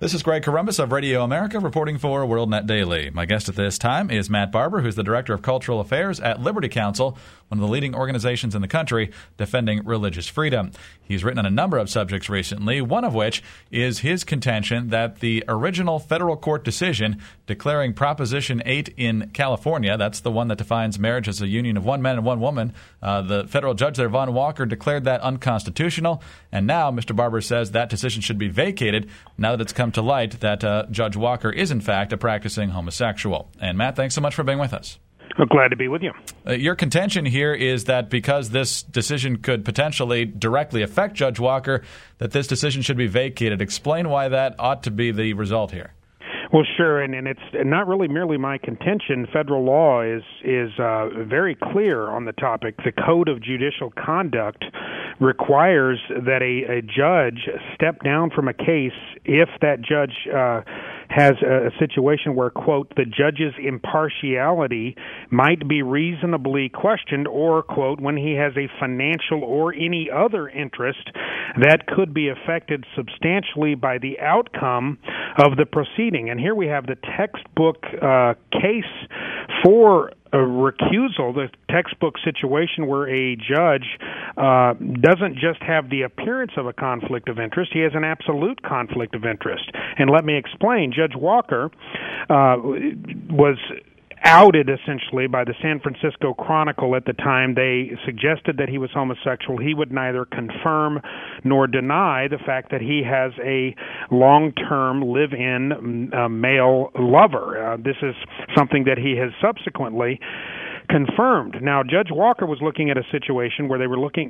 This is Greg Corombos of Radio America reporting for WorldNet Daily. My guest at this time is Matt Barber, who's the Director of Cultural Affairs at Liberty Counsel, one of the leading organizations in the country defending religious freedom. He's written on a number of subjects recently, one of which is his contention that the original federal court decision declaring Proposition 8 in California, that's the one that defines marriage as a union of one man and one woman, the federal judge there, Vaughn Walker, declared that unconstitutional, and now Mr. Barber says that decision should be vacated now that it's come to light that Judge Walker is, in fact, a practicing homosexual. And, Matt, thanks so much for being with us. I'm glad to be with you. Your contention here is that because this decision could potentially directly affect Judge Walker, that this decision should be vacated. Explain why that ought to be the result here. Well, sure, and it's not really merely my contention. Federal law is very clear on the topic. The Code of Judicial Conduct requires that a judge step down from a case if that judge has a situation where, quote, the judge's impartiality might be reasonably questioned, or, quote, when he has a financial or any other interest that could be affected substantially by the outcome of the proceeding. And here we have the textbook case for a recusal, the textbook situation where a judge doesn't just have the appearance of a conflict of interest, he has an absolute conflict of interest. And let me explain. Judge Walker was outed essentially by the San Francisco Chronicle at the time. They suggested that he was homosexual. He would neither confirm nor deny the fact that he has a long-term live-in male lover. This is something that he has subsequently confirmed. Now, Judge Walker was looking at a situation where they were looking,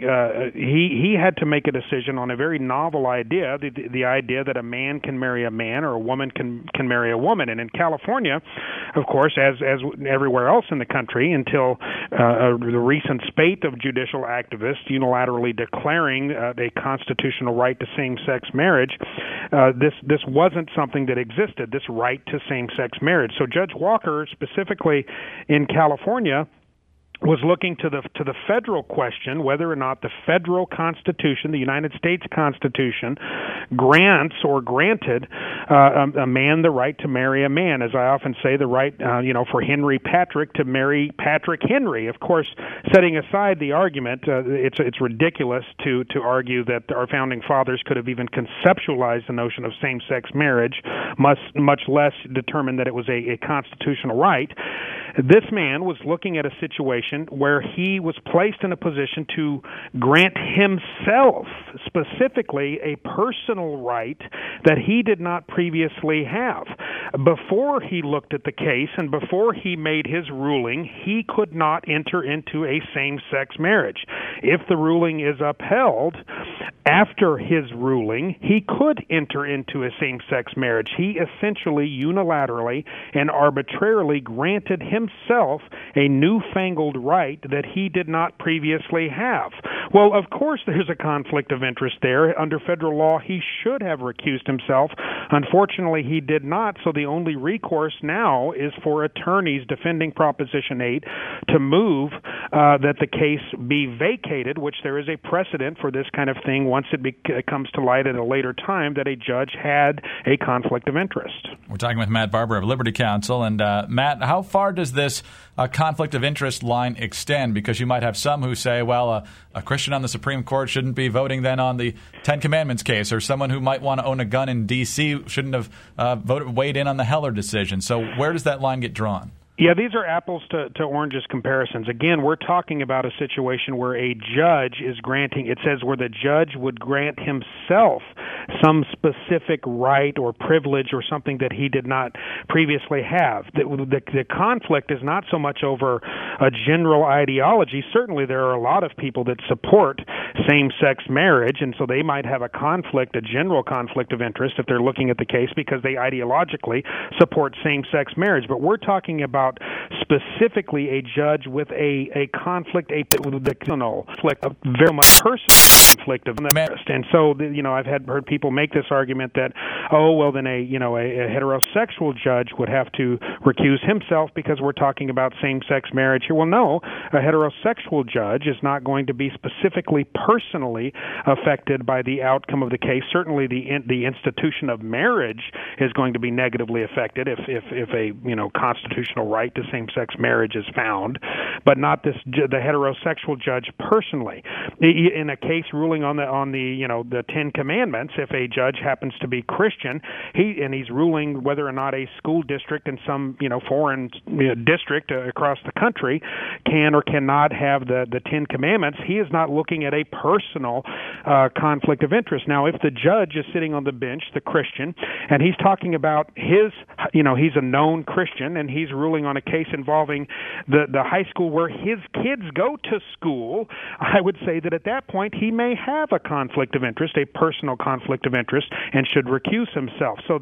he had to make a decision on a very novel idea, the idea that a man can marry a man or a woman can marry a woman. And in California, of course, as everywhere else in the country, until the recent spate of judicial activists unilaterally declaring a constitutional right to same-sex marriage, this wasn't something that existed, this right to same-sex marriage. So Judge Walker, specifically in California, was looking to the federal question whether or not the federal Constitution, the United States Constitution, grants or granted a man the right to marry a man. As I often say, the right, for Henry Patrick to marry Patrick Henry. Of course, setting aside the argument, it's ridiculous to argue that our founding fathers could have even conceptualized the notion of same-sex marriage, much less determined that it was a constitutional right. This man was looking at a situation where he was placed in a position to grant himself specifically a personal right that he did not previously have. Before he looked at the case and before he made his ruling, he could not enter into a same-sex marriage. If the ruling is upheld, after his ruling, he could enter into a same-sex marriage. He essentially unilaterally and arbitrarily granted himself a newfangled right that he did not previously have. Well, of course there's a conflict of interest there. Under federal law, he should have recused himself. Unfortunately, he did not, so the only recourse now is for attorneys defending Proposition 8 to move that the case be vacated, which there is a precedent for this kind of thing once it comes to light at a later time that a judge had a conflict of interest. We're talking with Matt Barber of Liberty Counsel. And Matt, how far does this conflict of interest line extend? Because you might have some who say, well, a Christian on the Supreme Court shouldn't be voting then on the Ten Commandments case, or someone who might want to own a gun in D.C. shouldn't have weighed in on the Heller decision. So where does that line get drawn? Yeah, these are apples to oranges comparisons. Again, we're talking about a situation where a judge is granting, it says where the judge would grant himself some specific right or privilege or something that he did not previously have. The conflict is not so much over a general ideology. Certainly there are a lot of people that support same-sex marriage, and so they might have a general conflict of interest if they're looking at the case because they ideologically support same-sex marriage. But we're talking about about specifically a judge with a conflict, a personal conflict, a very much personal conflict of interest. And so, I've heard people make this argument that, then a heterosexual judge would have to recuse himself because we're talking about same-sex marriage here. Well, no, a heterosexual judge is not going to be specifically personally affected by the outcome of the case. Certainly, the institution of marriage is going to be negatively affected if a constitutional right to same-sex marriage is found, but not the heterosexual judge personally. In a case ruling on the Ten Commandments, if a judge happens to be Christian, he's ruling whether or not a school district in some foreign district across the country can or cannot have the Ten Commandments, he is not looking at a personal conflict of interest. Now, if the judge is sitting on the bench, the Christian, and he's talking about he's a known Christian, and he's ruling on a case involving the high school where his kids go to school, I would say that at that point he may have a conflict of interest, a personal conflict of interest, and should recuse himself. So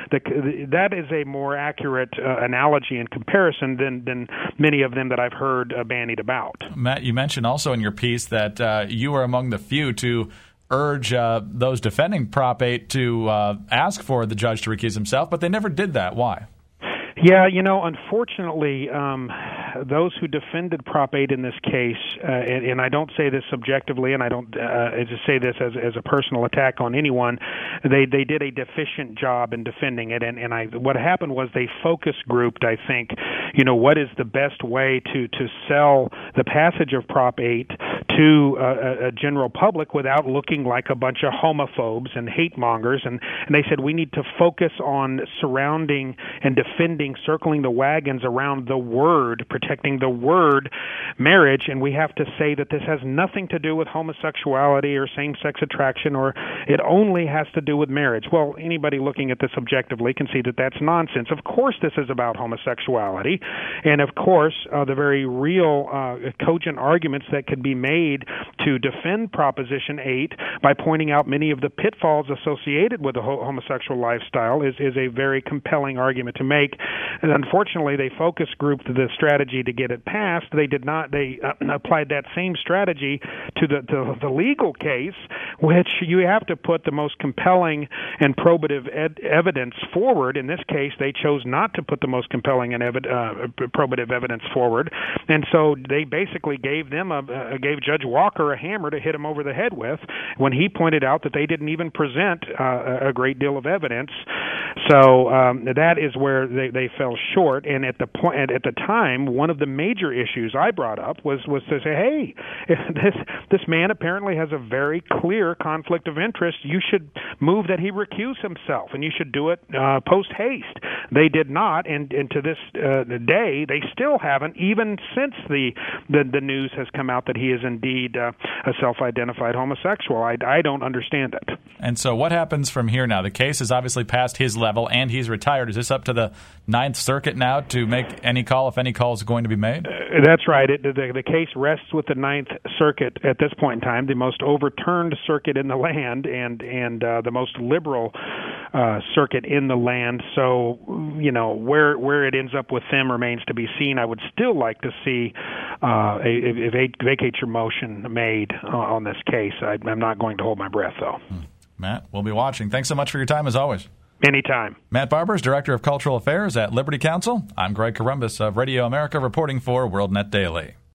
that is a more accurate analogy and comparison than many of them that I've heard bandied about. Matt, you mentioned also in your piece that you were among the few to urge those defending Prop 8 to ask for the judge to recuse himself, but they never did that. Why? Yeah, unfortunately, those who defended Prop 8 in this case, and I don't say this subjectively, and I don't just say this as a personal attack on anyone, they did a deficient job in defending it, and what happened was they focus grouped, I think, what is the best way to sell the passage of Prop 8 to a general public without looking like a bunch of homophobes and hate mongers, and they said we need to focus on surrounding and defending, circling the wagons around the word, protecting the word marriage, and we have to say that this has nothing to do with homosexuality or same-sex attraction, or it only has to do with marriage. Well, anybody looking at this objectively can see that that's nonsense. Of course this is about homosexuality, and of course the very real cogent arguments that could be made to defend Proposition 8 by pointing out many of the pitfalls associated with the homosexual lifestyle is a very compelling argument to make. And unfortunately, they focus grouped the strategy to get it passed. They did not. They applied that same strategy to the legal case, which you have to put the most compelling and probative evidence forward. In this case, they chose not to put the most compelling and probative evidence forward, and so they basically gave Judge Walker a hammer to hit him over the head with when he pointed out that they didn't even present a great deal of evidence. So that is where they fell short. And at the time, one of the major issues I brought up was to say, hey, this man apparently has a very clear conflict of interest. You should move that he recuse himself, and you should do it post haste. They did not, and to this day, they still haven't, even since the news has come out that he is indeed a self-identified homosexual. I don't understand it. And so what happens from here now? The case is obviously past his level, and he's retired. Is this up to the Ninth Circuit now to make any call, if any call is going to be made? That's right. The case rests with the Ninth Circuit at this point in time, the most overturned circuit in the land and the most liberal circuit in the land. So, where it ends up with them remains to be seen. I would still like to see a vacatur motion made on this case. I'm not going to hold my breath, though. Matt, we'll be watching. Thanks so much for your time, as always. Anytime. Matt Barber is Director of Cultural Affairs at Liberty Counsel. I'm Greg Corombos of Radio America reporting for WorldNet Daily.